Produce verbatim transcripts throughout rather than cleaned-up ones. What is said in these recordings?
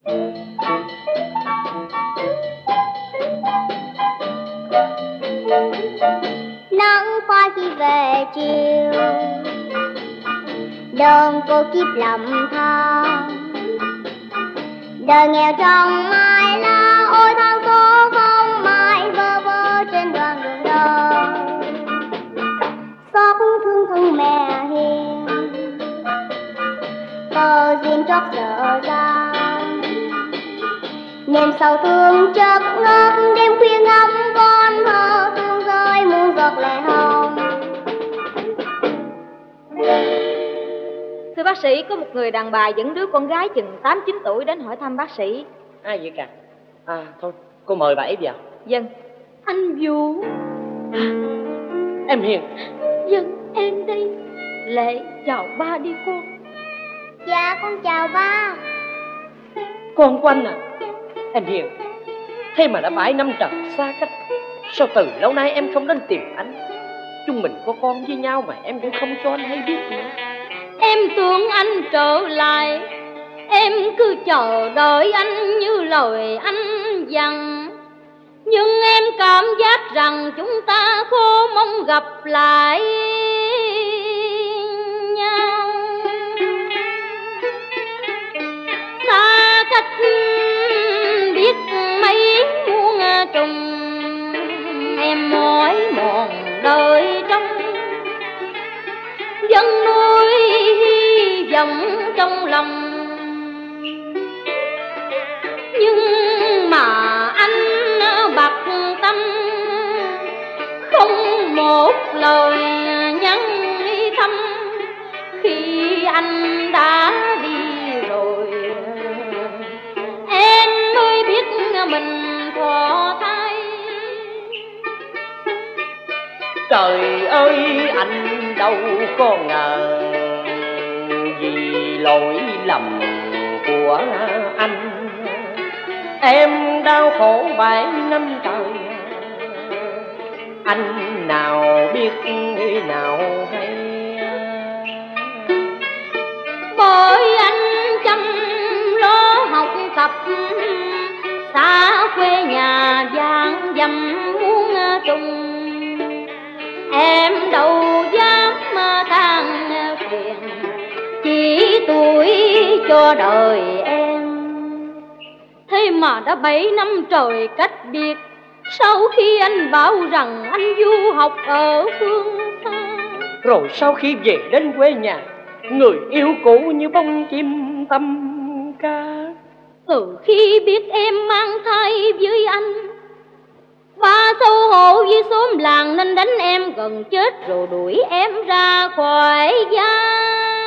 Nắng phai khi về chiều, đơn cô kiếp lầm than. Đời nghèo trong mai lá, ôi than số không mai vơ vơ trên đoạn đường đời. Xót thương thân mẹ hiền, tờ diêm trót dở dang. Niềm sầu thương chợt ngâm, đêm khuya ngắm con thơ thương rơi muôn giọt lệ hồng. Thưa bác sĩ, có một người đàn bà dẫn đứa con gái chừng tám chín tuổi đến hỏi thăm bác sĩ. Ai vậy cả? À thôi, cô mời bà ấy vào. Dân. Anh Vũ. À, em Hiền. Dân, em đây. Lệ, chào ba đi con. Dạ con chào ba. Con của anh à? Em Hiền, thế mà đã bảy năm trần xa cách, sao từ lâu nay em không đến tìm anh? Chúng mình có con với nhau mà em cũng không cho anh hay biết nữa. Em tưởng anh trở lại, em cứ chờ đợi anh như lời anh dặn. Nhưng em cảm giác rằng chúng ta khó mong gặp lại nhau. Xa cách biết mấy muôn trùng, em mỏi mòn đời trong dân nuôi hy vọng trong lòng. Nhưng mà anh bạc tâm, không một lời nhắn thăm. Khi anh đã đi rồi, em mới biết mình thọ thai. Trời ơi, anh đâu có ngờ vì lỗi lầm của anh em đau khổ bảy năm trời. Anh nào biết nào hay, bởi anh chăm lo học tập, xa quê nhà vàng dầm muôn trùng. Em đâu dám than phiền, chỉ tuổi cho đời em. Thế mà đã bảy năm trời cách biệt, sau khi anh bảo rằng anh du học ở phương xa. Rồi sau khi về đến quê nhà, người yêu cũ như bông chim tâm ca. Từ khi biết em mang thai với anh, ba xấu hổ với xóm làng nên đánh em gần chết, rồi đuổi em ra khỏi gia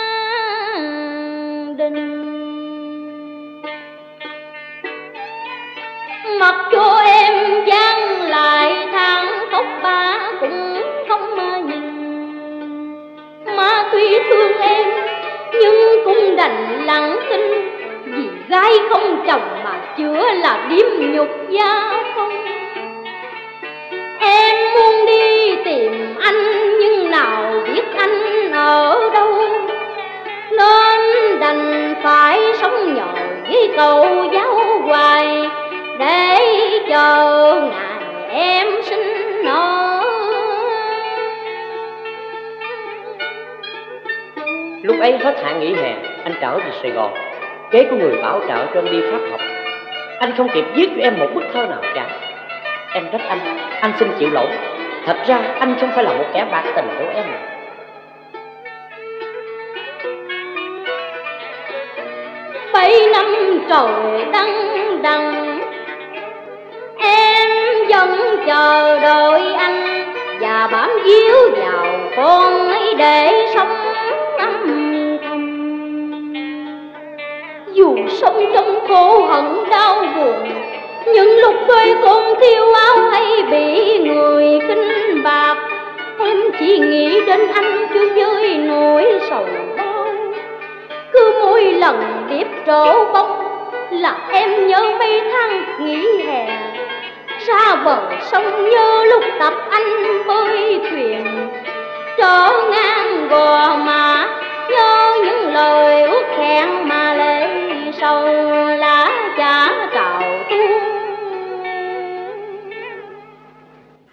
đình. Mặc cho em giăng lại than khóc, ba cũng không nhìn. Mà tuy thương em nhưng cũng đành lặng thinh, vì gái không chồng mà chữa là điếm nhục gia phong. Em muốn đi tìm anh nhưng nào biết anh ở đâu, nên đành phải sống nhờ với cậu giáo hoài để chờ ngày em sinh nở. Lúc ấy hết hạn nghỉ hè, anh trở về Sài Gòn. Kế của người bảo trợ cho anh đi Pháp học. Anh không kịp viết cho em một bức thơ nào cả. Em trách anh, anh xin chịu lỗi. Thật ra anh không phải là một kẻ bạc tình của em. Bảy năm trời đắng đằng, em vẫn chờ đợi anh và bám víu vào con ấy để sống âm thầm. Dù sống trong khổ hận đau buồn, những lúc đôi con thiếu áo hay bị người khinh bạc, em chỉ nghĩ đến anh cho với nỗi sầu đau. Cứ mỗi lần điệp trổ bóng là em nhớ mấy tháng nghỉ hè, ra bờ sông nhớ lúc tập anh bơi thuyền, trở ngang gò má nhớ những lời ước hẹn mà lệ sầu lá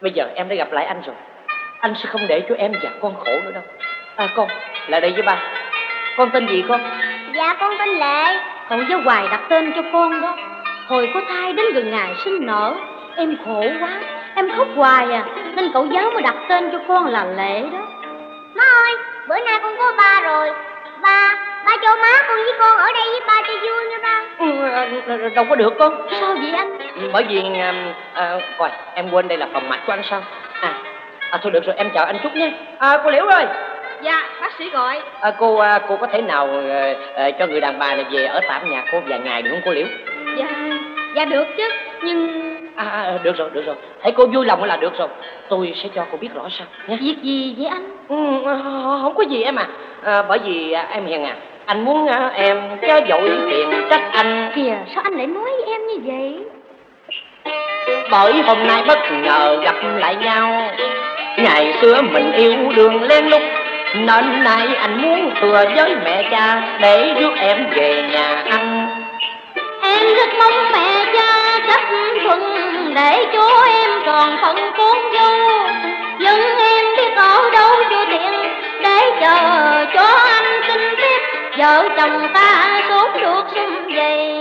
Bây giờ em đã gặp lại anh rồi, anh sẽ không để cho em và con khổ nữa đâu. À con, lại đây với ba. Con tên gì con? Dạ con tên Lệ. Cậu giáo hoài đặt tên cho con đó. Hồi có thai đến gần ngày sinh nở, em khổ quá, em khóc hoài à, nên cậu giáo mới đặt tên cho con là Lệ đó. Má ơi, bữa nay con có ba rồi. Ba, ba cho má con với con ở đây với ba cho vui nha ba. Ừ, đâu có được con. Sao vậy anh? Bởi vì à, à, coi, em quên đây là phòng mạch của anh sao? À, à thôi được rồi, em chào anh chút nhé. À, cô Liễu ơi. Dạ, bác sĩ gọi. À, cô à, cô có thể nào à, à, cho người đàn bà này về ở tạm nhà cô vài ngày được không cô Liễu? Dạ, dạ được chứ, nhưng... À, à được rồi, được rồi. Thấy cô vui lòng là được rồi. Tôi sẽ cho cô biết rõ sao nhé. Việc gì vậy anh? Ừ, không có gì em à, à bởi vì à, em hiền à, anh muốn à, em chớ vội tiền trách anh. Kìa, sao anh lại nói với em như vậy? Bởi hôm nay bất ngờ gặp lại nhau, ngày xưa mình yêu đương lén lút, nên nay anh muốn thừa với mẹ cha để rước em về nhà anh. Em rất mong mẹ cha chấp thuận để cho em còn phận con dâu. Nhưng em biết ở đâu cho tiền để chờ cho anh xin phép vợ chồng ta sốt được xung vầy.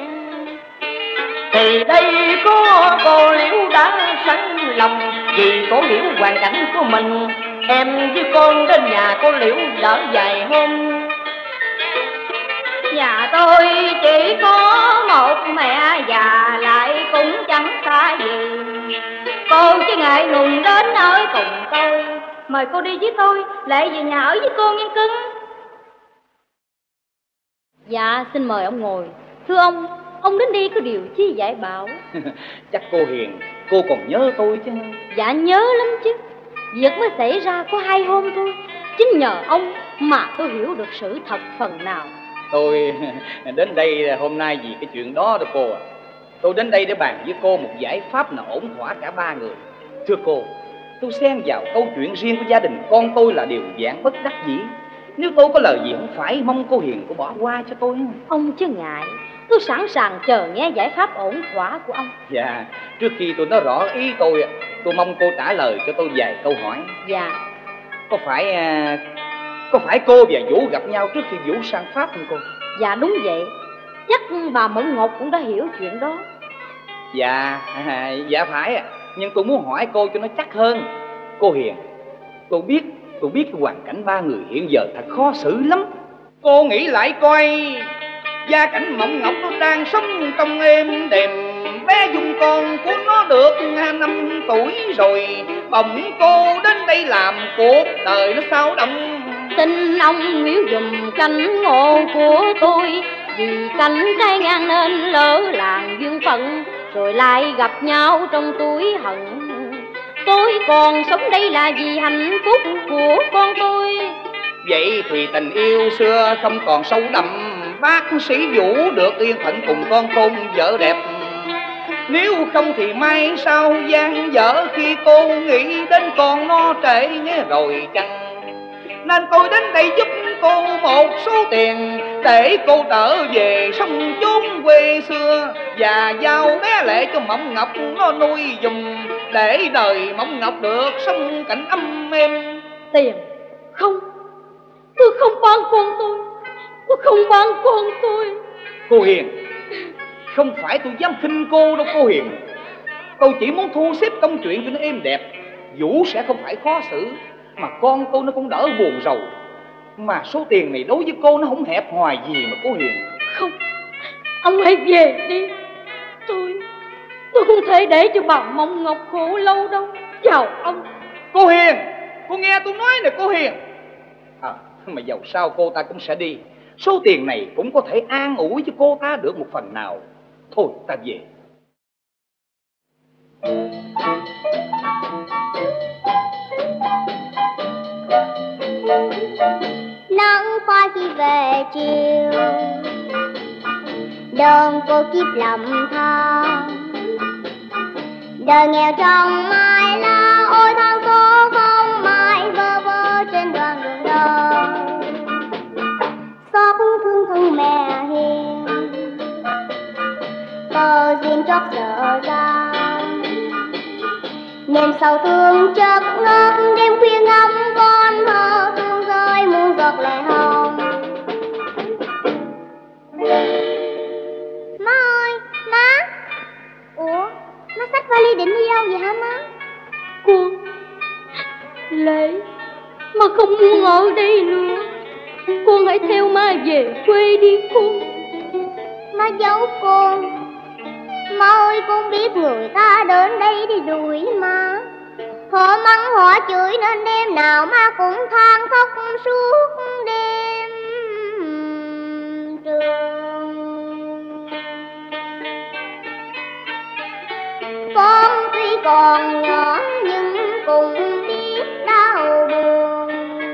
Thì đây có cô Liễu đã sẵn lòng, vì cô hiểu hoàn cảnh của mình, em với con đến nhà cô Liễu đỡ vài hôm. Nhà tôi chỉ có một mẹ già lại cũng chẳng xa gì. Cô chỉ ngại ngùng đến ở cùng tôi. Mời cô đi với tôi, Lệ về nhà ở với cô nghe cưng. Dạ, xin mời ông ngồi. Thưa ông, ông đến đi có điều chi dạy bảo? Chắc cô Hiền, cô còn nhớ tôi chứ? Dạ nhớ lắm chứ. Việc mới xảy ra có hai hôm thôi. Chính nhờ ông mà tôi hiểu được sự thật phần nào. Tôi đến đây hôm nay vì cái chuyện đó đó cô à. Tôi đến đây để bàn với cô một giải pháp nào ổn thỏa cả ba người. Thưa cô, tôi xen vào câu chuyện riêng của gia đình con tôi là điều giản bất đắc dĩ. Nếu tôi có lời gì không phải, mong cô Hiền cô bỏ qua cho tôi. Ông chứ ngại, tôi sẵn sàng chờ nghe giải pháp ổn thỏa của ông. Dạ, trước khi tôi nói rõ ý tôi, tôi mong cô trả lời cho tôi vài câu hỏi. Dạ. Có phải Có phải cô và Vũ gặp nhau trước khi Vũ sang Pháp không cô? Dạ đúng vậy. Chắc bà Mẫn Ngọc cũng đã hiểu chuyện đó. Dạ, à, dạ phải. Nhưng tôi muốn hỏi cô cho nó chắc hơn. Cô Hiền, tôi biết Tôi biết cái hoàn cảnh ba người hiện giờ thật khó xử lắm. Cô nghĩ lại coi, gia cảnh Mộng Ngọc nó đang sống trong êm đềm, bé Dung con của nó được năm tuổi rồi, bỗng cô đến đây làm cuộc đời nó sao động. Xin ông hiểu dùm cánh ngộ của tôi, vì cánh trái ngang nên lỡ làng duyên phận, rồi lại gặp nhau trong tuổi hận. Tôi còn sống đây là vì hạnh phúc của con tôi. Vậy thì tình yêu xưa không còn sâu đậm, bác sĩ Vũ được yên phận cùng con tôn vợ đẹp. Nếu không thì mai sau gian dở khi cô nghĩ đến con nó trễ nghe rồi chăng. Nên tôi đến đây giúp cô một số tiền để cô trở về sống chốn quê xưa, và giao bé Lệ cho Mộng Ngọc nó nuôi dùm, để đời Mộng Ngọc được sống cảnh ấm êm. Tiền? Không, tôi không bán con tôi. Tôi không bán con tôi. Cô Hiền, không phải tôi dám khinh cô đâu cô Hiền. Tôi chỉ muốn thu xếp công chuyện cho nó êm đẹp, Vũ sẽ không phải khó xử, mà con tôi nó cũng đỡ buồn rầu. Mà số tiền này đối với cô nó không hẹp hoài gì mà cô Hiền. Không, ông hãy về đi. Tôi Tôi không thể để cho bà Mộng Ngọc khổ lâu đâu. Chào ông. Cô Hiền, cô nghe tôi nói nè cô Hiền. À, mà dầu sao cô ta cũng sẽ đi, số tiền này cũng có thể an ủi cho cô ta được một phần nào. Thôi ta về. Nắng qua khi về chiều, đơn cô kiếp lầm than. Đời nghèo trong mai la, ôi than số không mai vơ vơ trên đoạn đường đời. Xót thương thân mẹ hiền, tờ diêm trót sợ ra. niềm sầu thương chợt ngân, đêm khuya ngắm con thơ tuôn rơi muôn giọt lệ hồng. Má ơi, má. Ủa, má xách vali định đi đâu vậy hả má? Con Lệ, má không muốn ở đây nữa. Con hãy theo má về quê đi con. Má giấu con. Má ơi, con biết người ta đến đây đi đuổi má. Họ mắng họ chửi nên đêm nào má cũng than khóc suốt đêm trường. Con tuy còn nhỏ nhưng cũng biết đau buồn.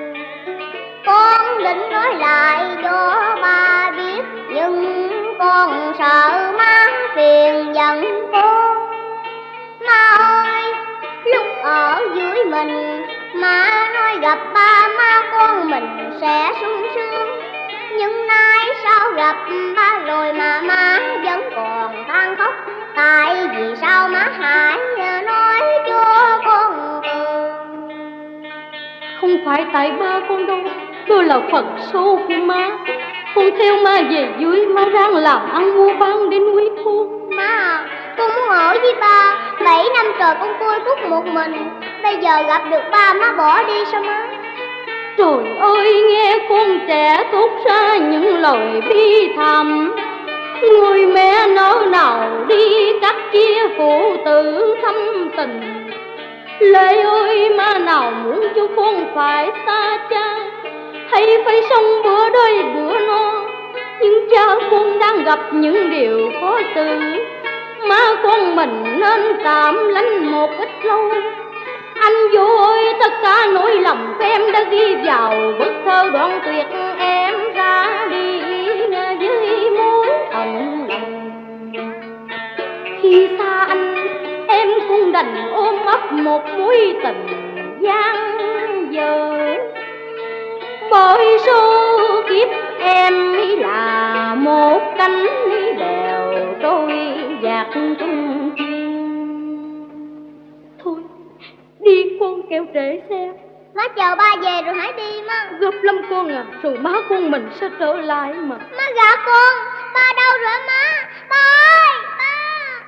Con định nói lại cho ba biết, nhưng con sợ má phiền giận con. Má ơi, lúc ở dưới mình má nói gặp ba má con mình sẽ sung sướng. Nhưng nay sao gặp ba rồi mà má vẫn còn than khóc. Tại vì sao má hãy nói cho con từng. Không phải tại ba con đâu, tôi là phận số của má. Con theo má về dưới, má ráng làm ăn mua bán đến nuôi con. Má à, con muốn ở với ba. Bảy năm trời con côi cút một mình, bây giờ gặp được ba má bỏ đi sao má? Trời ơi, nghe con trẻ thốt ra những lời bi thảm. Người mẹ nỡ nào đi cắt chia phụ tử thâm tình. Lệ ơi, má nào muốn cho con phải xa cha, hay phải sống bữa đói bữa no. Nhưng cha con đang gặp những điều khó xử, má con mình nên tạm lánh một ít lâu. Anh vô ơi, tất cả nỗi lòng của em đã ghi vào bức thơ đoạn tuyệt em ra đi với mối hận lòng. Khi xa anh, em cũng đành ôm ấp một mối tình gian dở. Bởi số kiếp em là một cánh đèo trôi dạt trung chuyên. Thôi đi con, kẻo trễ xe. Má chờ ba về rồi hãy đi má. Gấp lắm con à, rồi má con mình sẽ trở lại mà. Má gạt con. Ba đâu rồi má? Ba ơi, ba.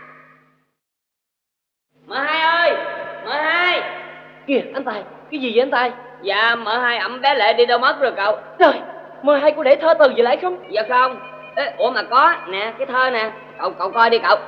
Mợ Hai ơi, Mợ Hai. Kìa anh Tài, cái gì vậy anh Tài? Dạ Mợ Hai ẵm bé Lệ đi đâu mất rồi cậu? Trời, Mợ Hai có để thơ từ gì lại không? Dạ không. Ê, ủa mà có, nè cái thơ nè. Cậu cậu coi đi cậu.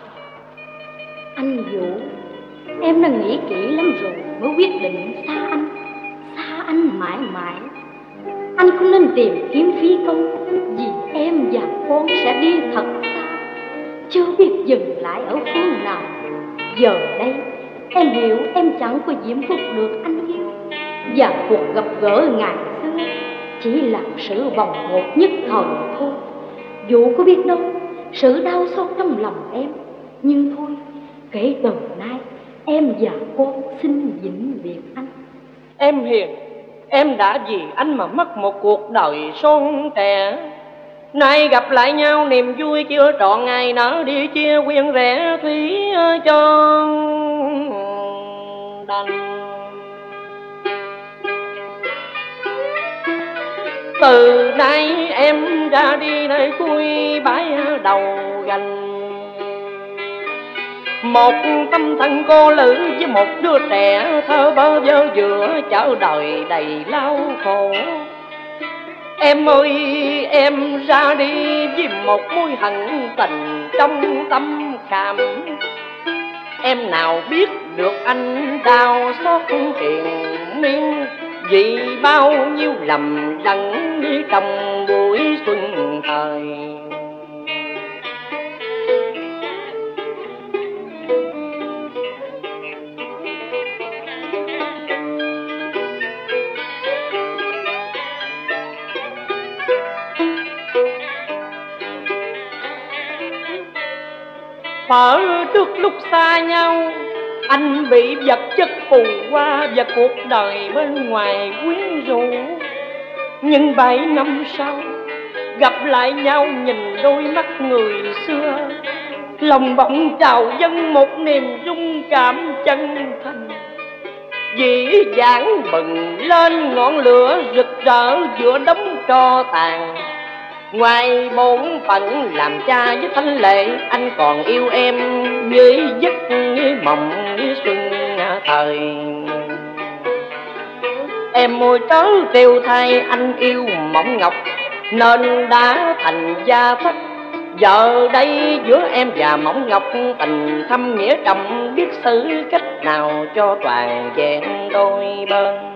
Anh Vũ, em đã nghĩ kỹ lắm rồi mới quyết định xa anh. Xa anh mãi mãi. Anh không nên tìm kiếm phí công, vì em và con sẽ đi thật xa, chưa biết dừng lại ở phương nào. Giờ đây em hiểu em chẳng có diễm phúc được anh yêu, và cuộc gặp gỡ ngày xưa chỉ là sự bồng bột nhất thời thôi. Vũ có biết đâu sự đau xót trong lòng em, nhưng thôi, kể từ nay em và con xin vĩnh biệt anh. Em Hiền, em đã vì anh mà mất một cuộc đời son trẻ. Nay gặp lại nhau niềm vui chưa trọn ngày nở đi chia quyên rẽ thủy cho đành. Từ nay em ra đi nơi cuối bãi đầu gành. Một tâm thân cô lữ với một đứa trẻ thơ bơ vơ giữa chợ đời đầy lao khổ. Em ơi em ra đi với một mối hận tình trong tâm khảm. Em nào biết được anh đau xót triền miên, vì bao nhiêu lầm lẫn đi trong buổi xuân thời. Ở trước lúc xa nhau, anh bị vật chất phù hoa và cuộc đời bên ngoài quyến rũ. Nhưng bảy năm sau gặp lại nhau nhìn đôi mắt người xưa, lòng bỗng trào dâng một niềm rung cảm chân thành. Dĩ dãn bừng lên ngọn lửa rực rỡ giữa đống tro tàn. Ngoài bổn phận làm cha với Thanh Lệ, anh còn yêu em như giấc như mộng như xuân thời. Em môi trớ trêu thay anh yêu mộng ngọc, nên đã thành gia thất. Giờ đây giữa em và Mộng Ngọc, tình thâm nghĩa trọng, biết xử cách nào cho toàn vẹn đôi bên.